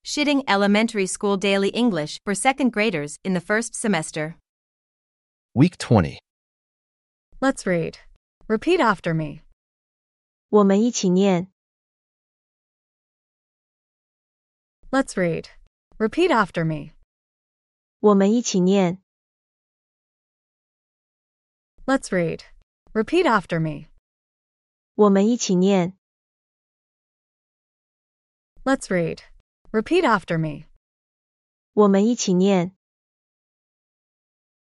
Shitting Elementary School Daily English for second graders in the first semester. Week 20. Let's read. Repeat after me. 我们一起念 Let's read. Repeat after me. 我们一起念 Let's read. Repeat after me. 我们一起念 Let's read. Repeat after me. 我们一起念 Let's read. Repeat after me. 我们一起念 Let's read. Repeat after me. 我们一起念 Let's read. Repeat after me.